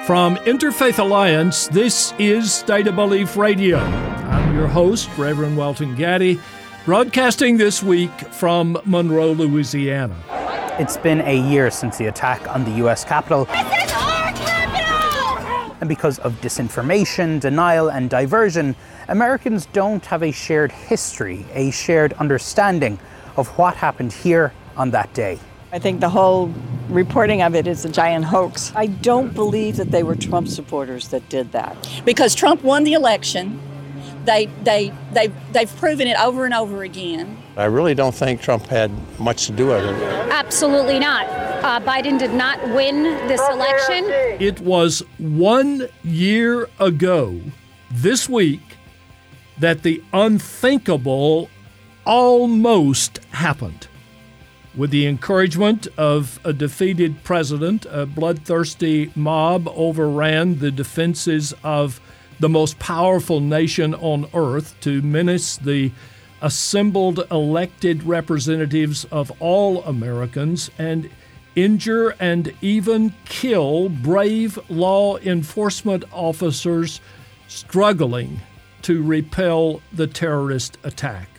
From Interfaith Alliance, this is State of Belief Radio. I'm your host, Reverend Welton Gaddy, broadcasting this week from Monroe, Louisiana. It's been a year since the attack on the U.S. Capitol. This is our capital! And because of disinformation, denial, and diversion, Americans don't have a shared history, a shared understanding of what happened here on that day. I think the whole reporting of it is a giant hoax. I don't believe that they were Trump supporters that did that. Because Trump won the election. They've proven it over and over again. I really don't think Trump had much to do with it. Absolutely not. Biden did not win this election. It was 1 year ago this week that the unthinkable almost happened. With the encouragement of a defeated president, a bloodthirsty mob overran the defenses of the most powerful nation on earth to menace the assembled elected representatives of all Americans and injure and even kill brave law enforcement officers struggling to repel the terrorist attack.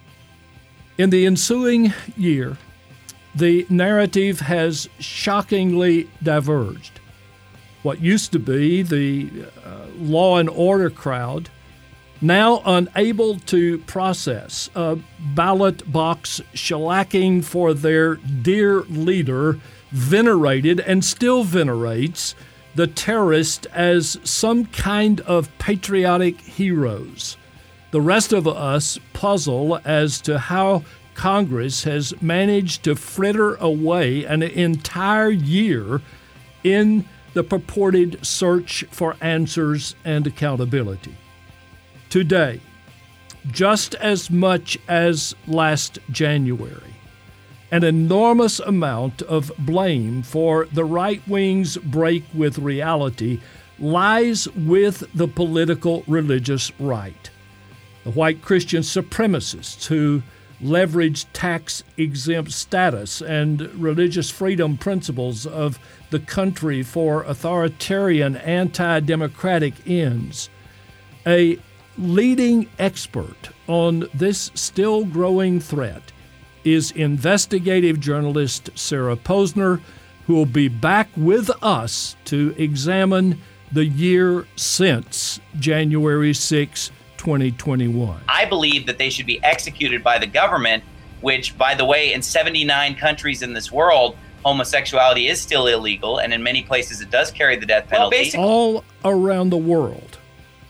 In the ensuing year, the narrative has shockingly diverged. What used to be the law and order crowd, now unable to process a ballot box shellacking for their dear leader, venerated and still venerates the terrorists as some kind of patriotic heroes. The rest of us puzzle as to how Congress has managed to fritter away an entire year in the purported search for answers and accountability. Today, just as much as last January, an enormous amount of blame for the right wing's break with reality lies with the political religious right. The white Christian supremacists who leverage tax-exempt status and religious freedom principles of the country for authoritarian, anti-democratic ends. A leading expert on this still growing threat is investigative journalist Sarah Posner, who will be back with us to examine the year since January 6, 2021. I believe that they should be executed by the government, which, by the way, in 79 countries in this world, homosexuality is still illegal, and in many places it does carry the death penalty. All around the world,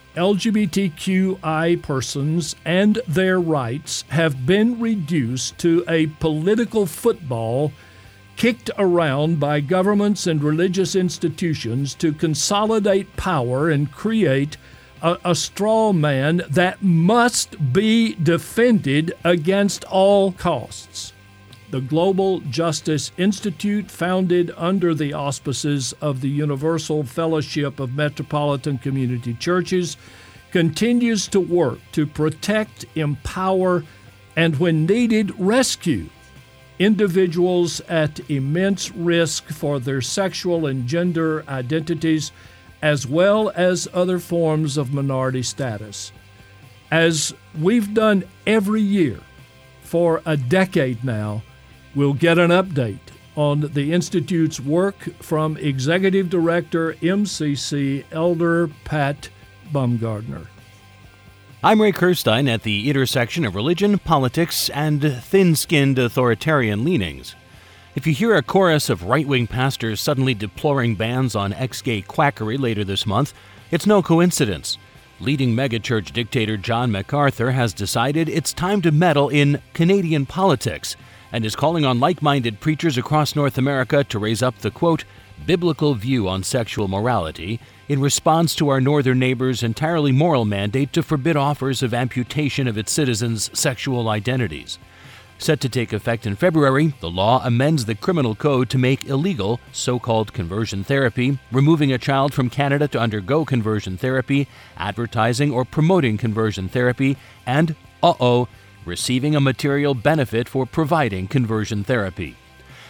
LGBTQI persons and their rights have been reduced to a political football kicked around by governments and religious institutions to consolidate power and create a straw man that must be defended against all costs. The Global Justice Institute, founded under the auspices of the Universal Fellowship of Metropolitan Community Churches, continues to work to protect, empower, and when needed, rescue individuals at immense risk for their sexual and gender identities, as well as other forms of minority status. As we've done every year for a decade now, we'll get an update on the Institute's work from Executive Director, MCC, Elder Pat Bumgardner. I'm Ray Kirstein at the intersection of religion, politics, and thin-skinned authoritarian leanings. If you hear a chorus of right-wing pastors suddenly deploring bans on ex-gay quackery later this month, it's no coincidence. Leading megachurch dictator John MacArthur has decided it's time to meddle in Canadian politics and is calling on like-minded preachers across North America to raise up the, quote, biblical view on sexual morality in response to our northern neighbor's entirely moral mandate to forbid offers of amputation of its citizens' sexual identities. Set to take effect in February, the law amends the criminal code to make illegal so-called conversion therapy, removing a child from Canada to undergo conversion therapy, advertising or promoting conversion therapy, and, receiving a material benefit for providing conversion therapy.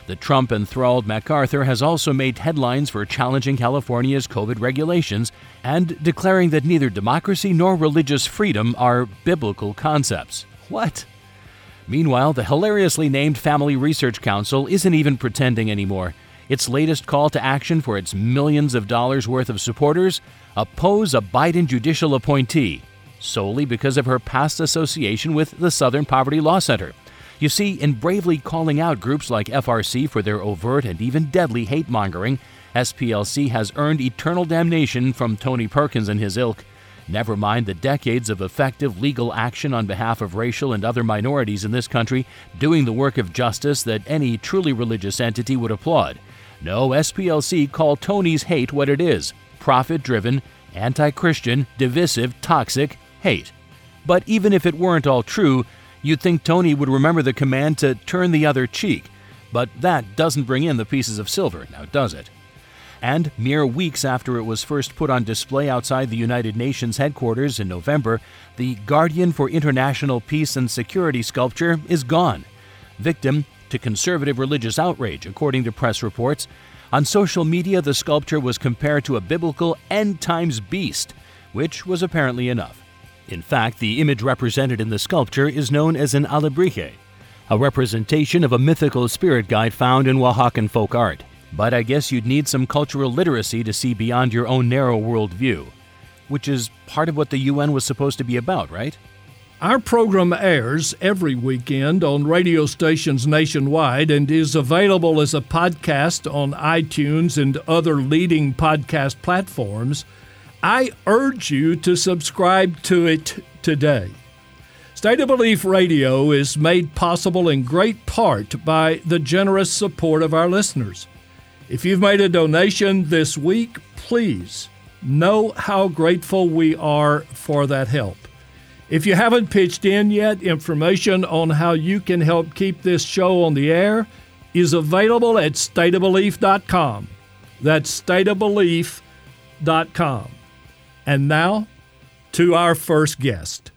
The Trump-enthralled MacArthur has also made headlines for challenging California's COVID regulations and declaring that neither democracy nor religious freedom are biblical concepts. What? Meanwhile, the hilariously named Family Research Council isn't even pretending anymore. Its latest call to action for its millions of dollars worth of supporters: oppose a Biden judicial appointee, solely because of her past association with the Southern Poverty Law Center. You see, in bravely calling out groups like FRC for their overt and even deadly hate-mongering, SPLC has earned eternal damnation from Tony Perkins and his ilk. Never mind the decades of effective legal action on behalf of racial and other minorities in this country, doing the work of justice that any truly religious entity would applaud. No, SPLC call Tony's hate what it is: profit-driven, anti-Christian, divisive, toxic hate. But even if it weren't all true, you'd think Tony would remember the command to turn the other cheek. But that doesn't bring in the pieces of silver, now does it? And mere weeks after it was first put on display outside the United Nations headquarters in November, the Guardian for International Peace and Security sculpture is gone. Victim to conservative religious outrage, according to press reports. On social media, the sculpture was compared to a biblical end-times beast, which was apparently enough. In fact, the image represented in the sculpture is known as an alebrije, a representation of a mythical spirit guide found in Oaxacan folk art. But I guess you'd need some cultural literacy to see beyond your own narrow worldview, which is part of what the UN was supposed to be about, right? Our program airs every weekend on radio stations nationwide and is available as a podcast on iTunes and other leading podcast platforms. I urge you to subscribe to it today. State of Belief Radio is made possible in great part by the generous support of our listeners. If you've made a donation this week, please know how grateful we are for that help. If you haven't pitched in yet, information on how you can help keep this show on the air is available at stateofbelief.com. That's stateofbelief.com. And now, to our first guest.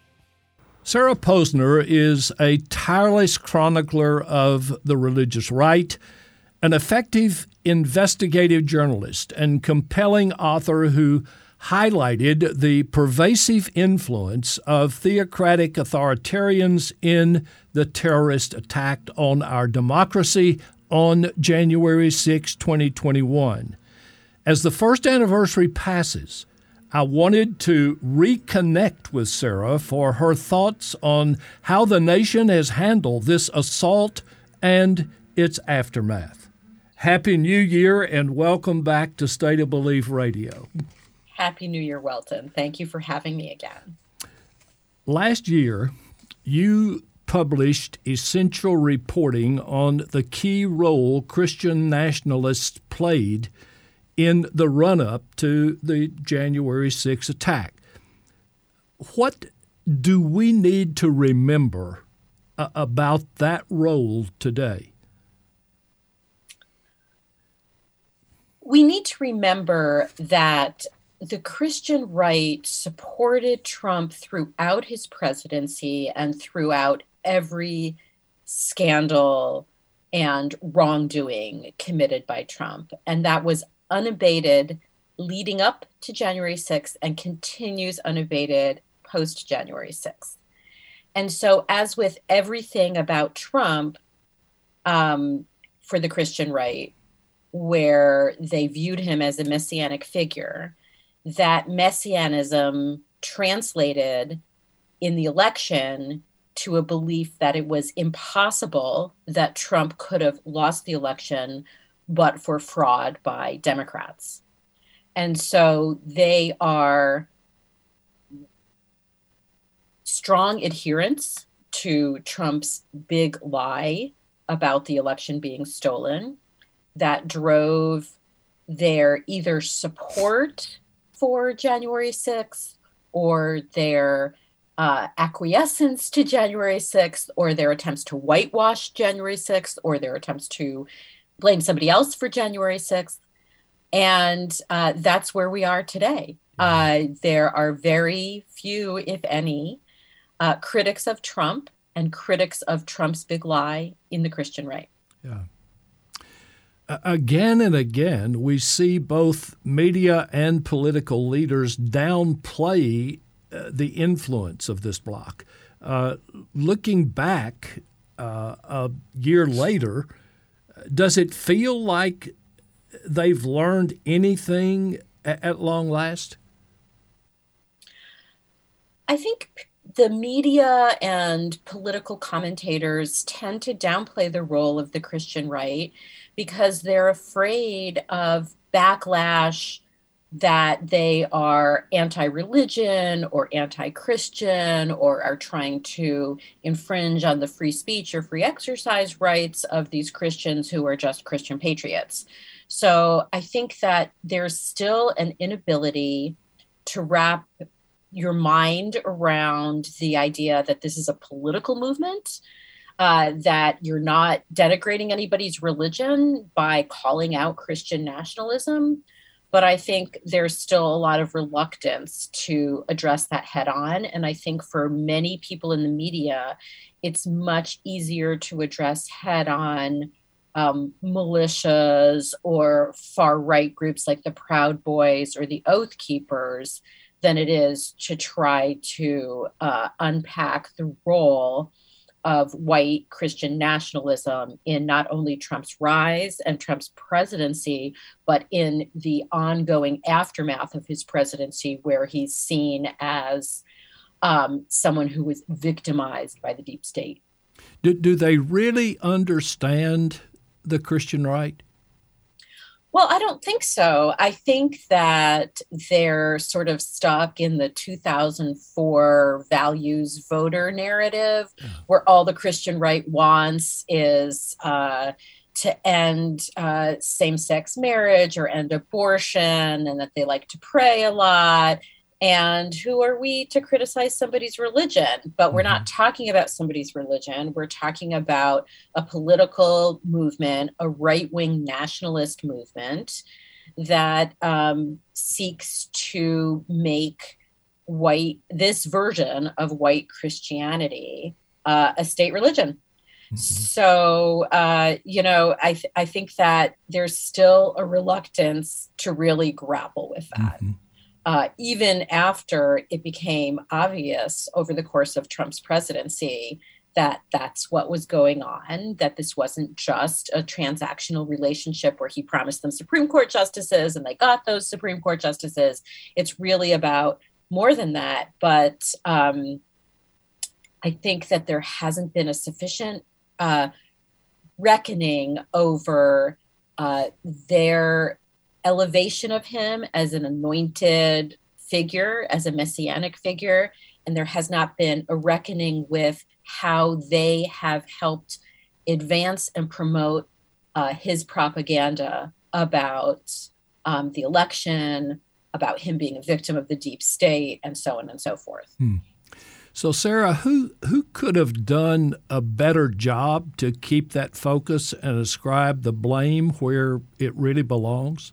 Sarah Posner is a tireless chronicler of the religious right, an effective investigative journalist, and compelling author who highlighted the pervasive influence of theocratic authoritarians in the terrorist attack on our democracy on January 6, 2021. As the first anniversary passes, I wanted to reconnect with Sarah for her thoughts on how the nation has handled this assault and its aftermath. Happy New Year and welcome back to State of Belief Radio. Happy New Year, Welton. Thank you for having me again. Last year, you published essential reporting on the key role Christian nationalists played in the run-up to the January 6 attack. What do we need to remember about that role today? We need to remember that the Christian right supported Trump throughout his presidency and throughout every scandal and wrongdoing committed by Trump. And that was unabated leading up to January 6th and continues unabated post-January 6th. And so as with everything about Trump, for the Christian right, where they viewed him as a messianic figure, that messianism translated in the election to a belief that it was impossible that Trump could have lost the election but for fraud by Democrats. And so they are strong adherents to Trump's big lie about the election being stolen that drove their either support for January 6th or their acquiescence to January 6th or their attempts to whitewash January 6th or their attempts to blame somebody else for January 6th. And that's where we are today. There are very few, if any, critics of Trump and critics of Trump's big lie in the Christian right. Yeah. again and again, we see both media and political leaders downplay the influence of this bloc. Looking back a year later, does it feel like they've learned anything at long last? I think the media and political commentators tend to downplay the role of the Christian right because they're afraid of backlash that they are anti-religion or anti-Christian or are trying to infringe on the free speech or free exercise rights of these Christians who are just Christian patriots. So I think that there's still an inability to wrap your mind around the idea that this is a political movement, that you're not denigrating anybody's religion by calling out Christian nationalism. But I think there's still a lot of reluctance to address that head on. And I think for many people in the media, it's much easier to address head on militias or far right groups like the Proud Boys or the Oath Keepers than it is to try to unpack the role of white Christian nationalism in not only Trump's rise and Trump's presidency, but in the ongoing aftermath of his presidency, where he's seen as someone who was victimized by the deep state. Do they really understand the Christian right? Well, I don't think so. I think that they're sort of stuck in the 2004 values voter narrative, where all the Christian right wants is to end same-sex marriage or end abortion, and that they like to pray a lot. And who are we to criticize somebody's religion? But we're not talking about somebody's religion. We're talking about a political movement, a right-wing nationalist movement that seeks to make this version of white Christianity a state religion. So, I think that there's still a reluctance to really grapple with that. Even after it became obvious over the course of Trump's presidency that that's what was going on, that this wasn't just a transactional relationship where he promised them Supreme Court justices and they got those Supreme Court justices. It's really about more than that. But I think that there hasn't been a sufficient reckoning over their elevation of him as an anointed figure, as a messianic figure, and there has not been a reckoning with how they have helped advance and promote his propaganda about the election, about him being a victim of the deep state, and so on and so forth. So, Sarah, who could have done a better job to keep that focus and ascribe the blame where it really belongs?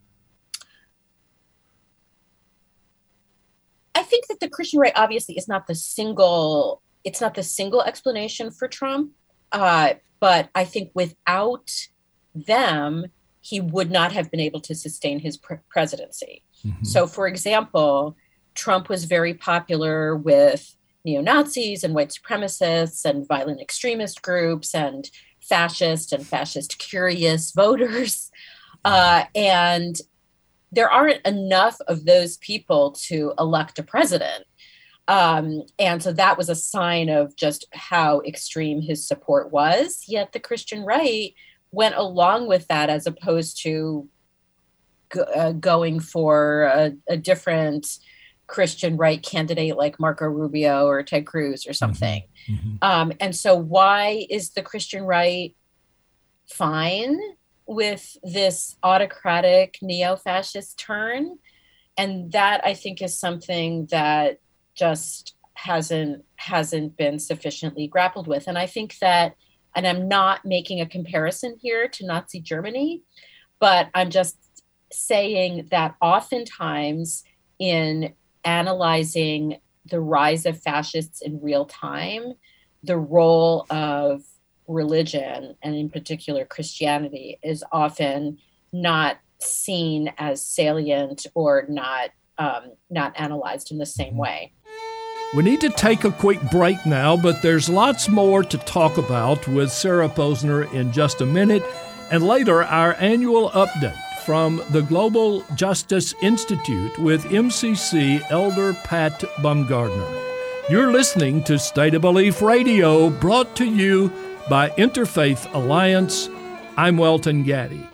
I think that the Christian right obviously is not the single explanation for Trump. But I think without them, he would not have been able to sustain his presidency. So, for example, Trump was very popular with neo-Nazis and white supremacists and violent extremist groups and fascist curious voters. And there aren't enough of those people to elect a president. And so that was a sign of just how extreme his support was. Yet the Christian right went along with that as opposed to going for a different Christian right candidate like Marco Rubio or Ted Cruz or something. And so why is the Christian right fine with this autocratic neo-fascist turn? And that, I think, is something that just hasn't been sufficiently grappled with. And I think that, and I'm not making a comparison here to Nazi Germany, but I'm just saying that oftentimes in analyzing the rise of fascists in real time, the role of religion, and in particular Christianity, is often not seen as salient or not analyzed in the same way. We need to take a quick break now, but there's lots more to talk about with Sarah Posner in just a minute, and later our annual update from the Global Justice Institute with MCC Elder Pat Bumgardner. You're listening to State of Belief Radio, brought to you by Interfaith Alliance. I'm Welton Gaddy.